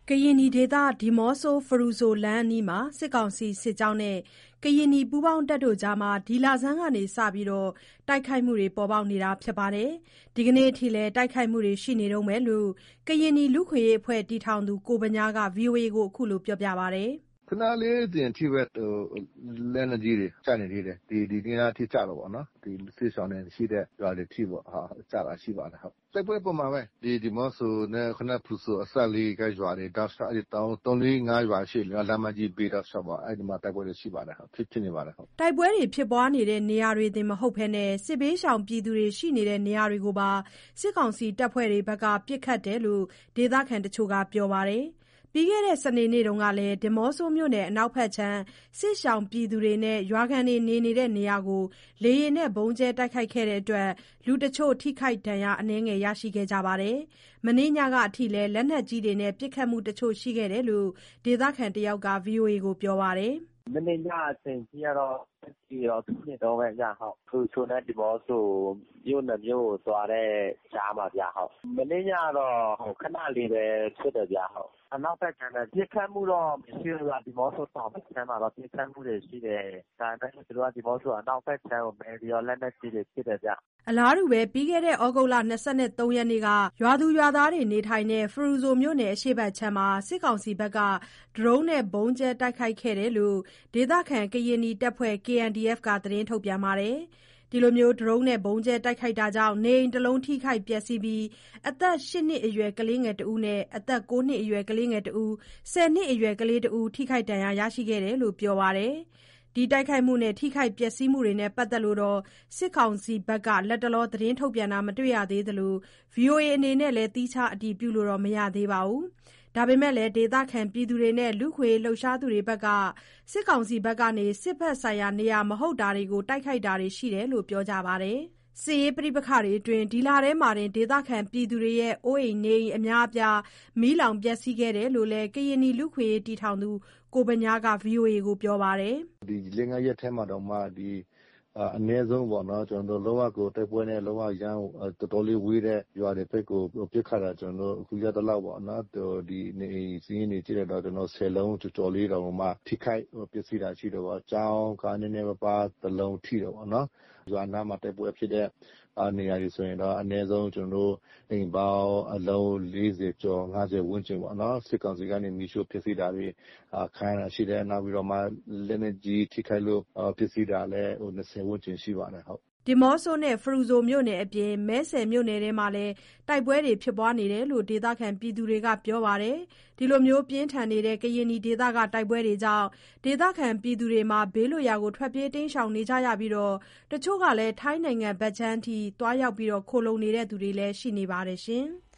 ကရင်နီဒေသဒီးမော့ဆို-ဖရူဆိုလမ်းအနီးမှာ စစ်ကောင်စီစစ်ကြောင်းနဲ့ ကရင်နီပူးပေါင်းတပ်တို့ကြား ဒီလဆန်းကစပြီး တိုက်ခိုက်မှုတွေ ပေါ်ပေါက်နေတာပါ။ ဒီကနေ့အထိလည်း တိုက်ခိုက်မှုတွေရှိနေတုန်းပဲလို့ ကရင်နီလူ့အခွင့်အရေးအဖွဲ့တည်ထောင်သူ ကိုဗညားက VOA ကို အခုလိုပြောပါတယ်။ “ခဏလေးတင်ထိပဲ လက်နက်ကြီးတွေကျနေသေးတယ်။ ဒီနေ့နားထိကျတယ်ပေါ့နော်။ ဒီစစ်ရှောင်တွေရှိတဲ့ရွာတွေထိပေါ့ကျတာရှိပါတယ်ဟုတ်။ တိုက်ပွဲပုံမှန်ပဲ ဒီးမော့ဆိုနဲ့ဖရူဆိုအစပ်လေးကရွာတွေတောက်လျှောက် ၃-၄-၅ ရွာရှိတယ်လေ။ လမ်းမကြီးဘေးတောက်လျှောက်ပေါ့ အဲ့ဒီမှာတိုက်ပွဲတွေရှိပါတယ်ဟုတ်ဖြစ်နေပါတယ်ဟုတ်။ ” တိုက်ပွဲဖြစ်ပွားနေတဲ့နေရာတွေတင်မဟုတ်ဘဲ စစ်ဘေးရှောင်ပြည်သူတွေရှိနေတဲ့နေရာတွေကိုပါ စစ်ကောင်စီတပ်ဖွဲ့တွေက ပစ်ခတ်တယ်လို့ ဒေသခံတချို့က ပြောပါတယ်။ ပြီးခဲ့တဲ့ စနေနေ့ကလည်း ဒီးမော့ဆိုမြို့နယ်အနောက်ခြမ်း စစ်ရှောင်ပြည်သူတွေနဲ့ ရွာခံတွေနေနေရာကို လေယာဉ်နဲ့ ဗုံးကြဲတိုက်ခိုက်ခဲ့တဲ့အတွက် လူတချို့ ထိခိုက်ဒဏ်ရာအနည်းငယ်ရရှိခဲ့ကြပါတယ်။ မနေ့ညကအထိလည်း လက်နက်ကြီးတွေနဲ့ ပစ်ခတ်မှုတချို့ရှိခဲ့တယ်လို့ ဒေသခံတယောက်က VOA ကို ပြောပါတယ်။ “မနေ့ညအချိန်ထိကတော့ လက်နက်ကြီးတွေထုနေတုန်းပဲဗျဟုတ်။ ဖရူဆိုနဲ့ဒီးမော့ဆိုမြို့ ၂ မြို့ကိုသွားတဲ့ကြားမှာဗျဟုတ်။ မနေ့ညကတော့ ခဏလေးပဲဖြစ်တယ်ဗျဟုတ်။ အနောက်ဖက်ခြမ်းပစ်ခတ်မှုတော့မရှိဘူးဗျ။ ဒီးမော့ဆိုတောင်ဘက်ခြမ်းမှာတော့ ပစ်ခတ်မှုတွေရှိတယ်။ ဒါပေမယ့် သူတို့က ဒီးမော့ဆိုအနောက်ဖက်ခြမ်းကိုမဲပြီးတော့ လက်နက်ကြီးတွေပစ်တယ်ဗျ။ ” အလားတူ ပြီးခဲ့တဲ့ သြဂုတ်လ ၂၃ ရက်နေ့က ရွာသူရွာသားတွေနေထိုင်တဲ့ ဖရူဆိုမြို့နယ်အရှေ့ခြမ်းမှာ စစ်ကောင်စီက ဒရုန်းနဲ့ ဗုံးကြဲတိုက်ခိုက်ခဲ့တယ်လို့ ဒေသခံကရင်နီတပ်ဖွဲ့ KNDF က သတင်းထုတ်ပြန်ပါတယ်။ ဒရုန်းနဲ့ ဗုံးကြဲတိုက်ခိုက်တာကြောင့် နေအိမ်တလုံးထိခိုက်ပျက်စီးပြီး အသက် ၈ နှစ်အရွယ်ကလေးတဦးနဲ့ အသက် 9 နှစ်အရွယ်ကလေးတဦး၊ 10 နှစ်အရွယ်ကလေးတဦး ထိခိုက်ဒဏ်ရာရရှိခဲ့တယ်လို့ ပြောပါတယ်။ ထိခိုက်ပျက်စီးမှုတွေနဲ့ပတ်သက်လို့ စစ်ကောင်စီဘက်က လတ်တလော သတင်းထုတ်ပြန်တာမတွေ့ရသေးသလို VOA အနေနဲ့လည်း သီးခြားအတည်ပြုလို့မရသေးပါဘူး။ ဒါပေမယ့်လည်း ဒေသခံတွေနဲ့ လူ့အခွင့်အရေးလှုပ်ရှားသူတွေဘက်က စစ်ကောင်စီက စစ်ဘက်ဆိုင်ရာနေရာမဟုတ်တာတွေကို တိုက်ခိုက်တာတွေရှိတယ်လို့ ပြောကြပါတယ်။ စစ်ရေးပဋိပက္ခအတွင်း ဒီလထဲမှာတင် ဒေသခံတွေရဲ့ အိုးအိမ်နေအိမ်အများအပြား မီးလောင်ပျက်စီးခဲ့တယ်လို့လည်း ကရင်နီလူ့အခွင့်အရေးတည်ထောင်သူ ကိုဗညားက VOA ကို ပြောပါတယ်။ “ဒီ ၄-၅ ရက်ထဲမှာတောင်မှ အနည်းဆုံးပေါ့နော် ကျွန်တော်တို့လုံးဝကိုတိုက်ပွဲနဲ့လုံးဝရမ်းတော်တော်လေးဝေးတဲ့ရွာတွေဘက်ကို ပစ်ခတ်တာကျွန်တော်တို့အခုရသလောက်ပေါ့နော်။ ဒီနေအိမ်စာရင်းတွေကြည့်လိုက်တော့ 10 လုံးကျော်ကျော်လေးတောင်မှထိခိုက်ပျက်စီးတာရှိတယ်ပေါ့။ ကျောင်းကနည်းနည်းပါးပါး 1 လုံးထိတယ်ပေါ့နော်။ ရွာနားမှာတိုက်ပွဲဖြစ်တဲ့နေရာတွေဆိုရင်တော့ အနည်းဆုံးကျွန်တော်တို့အိမ်ပေါင်းအလုံး 40 ကျော် 50 ဝန်းကျင်ပေါ့နော်။ စစ်ကောင်စီကနေမီးရှို့ဖျက်ဆီးတာတွေခံရတာရှိတယ်။ နောက်ပြီးတော့မှ လက်နက်ကြီးထိခိုက်လို့ပျက်စီးတာလည်း 20 ဝန်းကျင်ရှိပါတယ်ဟုတ်။ ” ဒီးမော့ဆိုနဲ့ ဖရူဆိုမြို့နယ်အပြင် မယ်စဲ့မြို့နယ်ထဲမှာလည်း တိုက်ပွဲတွေဖြစ်နေတယ်လို့ ဒေသခံတွေက ပြောပါတယ်။ ပြင်းထန်နေတဲ့ ကရင်နီဒေသက တိုက်ပွဲတွေကြောင့် ဒေသခံတွေ ဘေးလွတ်ရာ ထွက်ပြေးနေကြရပြီး တချို့ကလည်း ထိုင်းနိုင်ငံဘက်ခြမ်းထိ သွားရောက်ခိုလှုံနေသူတွေလည်း ရှိနေပါတယ်။